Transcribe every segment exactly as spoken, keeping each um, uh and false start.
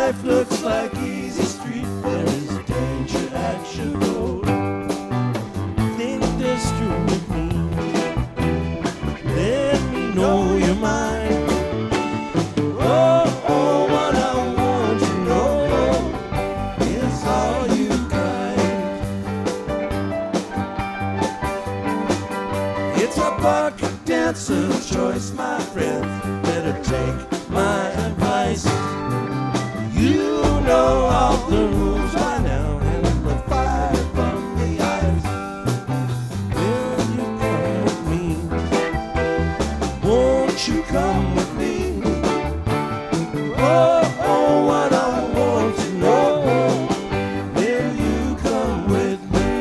life looks like easy street, there is danger at your door. Think this through with me. Let me know your mind. Oh, oh, what I want to know is, are you kind? It's a bucket dancer's choice, my friend. Better take my advice. You know all the rules by now, and the fire from the ice. Will you come with me? Won't you come with me? Oh, oh, what I want to know. Will you come with me?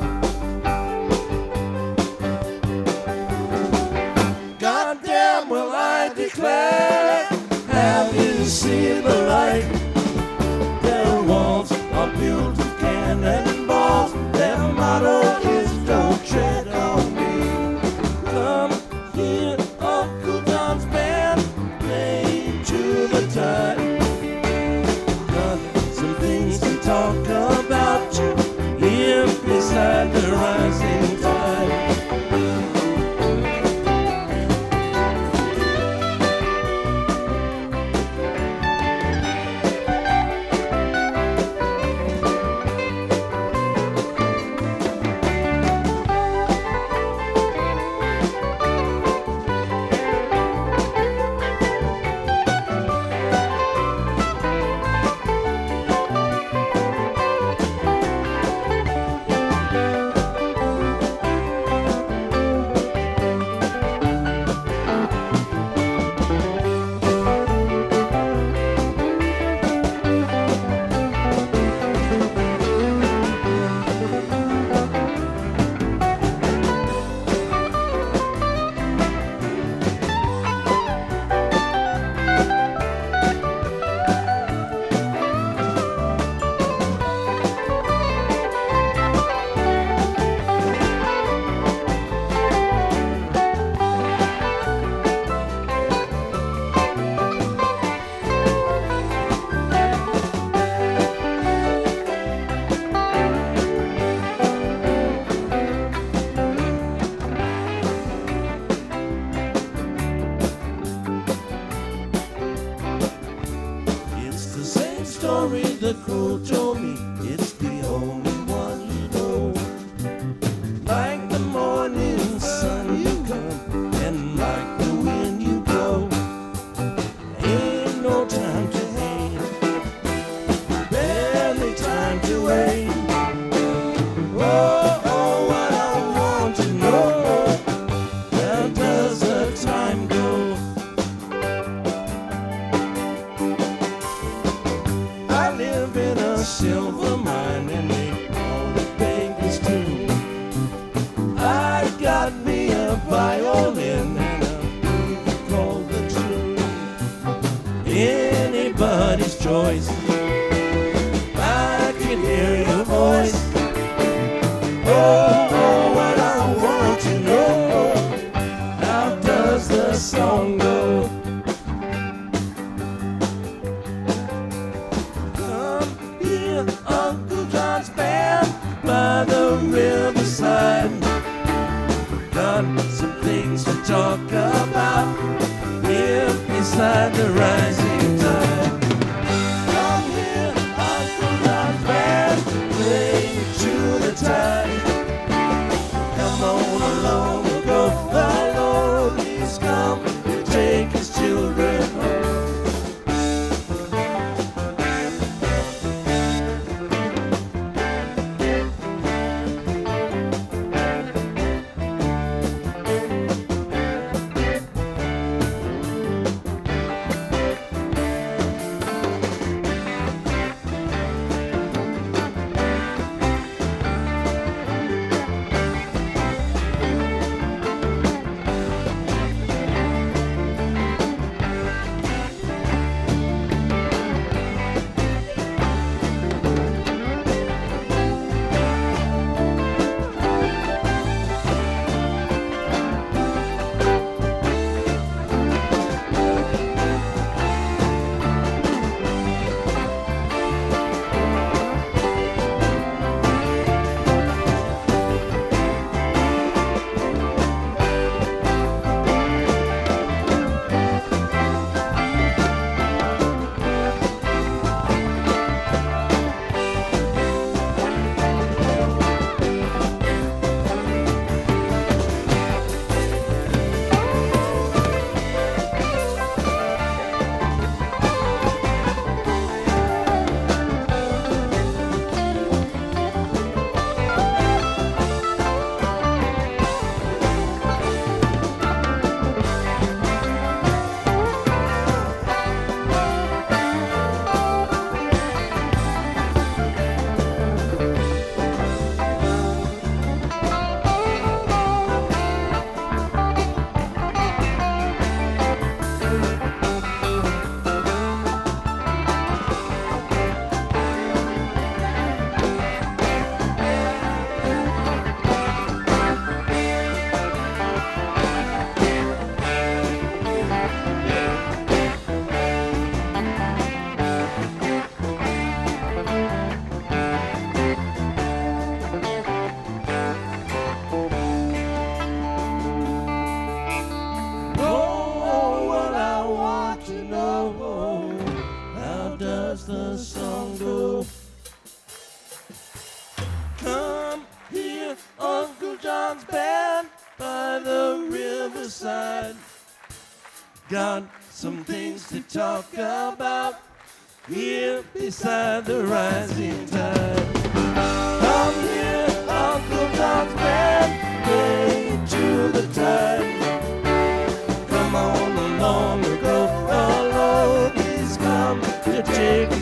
Goddamn, will I declare, have you seen the light? Their walls are built of cannonballs. Their motto is don't tread on me. Come here, Uncle John's band, play to the tide. Got some things to talk about you here beside the rising tide. Story the crow told me, it's the only one you know. Like the morning sun you come, and like the wind you go. Ain't no time to hang, barely time to wait. Oh, oh, what I want to know, how does the time go? I live in a silver mine and make all the babies too. I got me a violin and a groove called the tune. Anybody's choice, I can hear your voice. Oh, oh, what I want to know, how does the song go? Uncle John's band by the riverside. Got some things to talk about here beside the rising tide. Come here, Uncle John's band, play to the tide. Come on along, we'll go. The Lord, he's come to take his children home. does the song go? Come here, Uncle John's band by the riverside. Got some things to talk about here beside the rising tide. Come here, Uncle John's band, play to the tide. Come on along, go along, he's come to take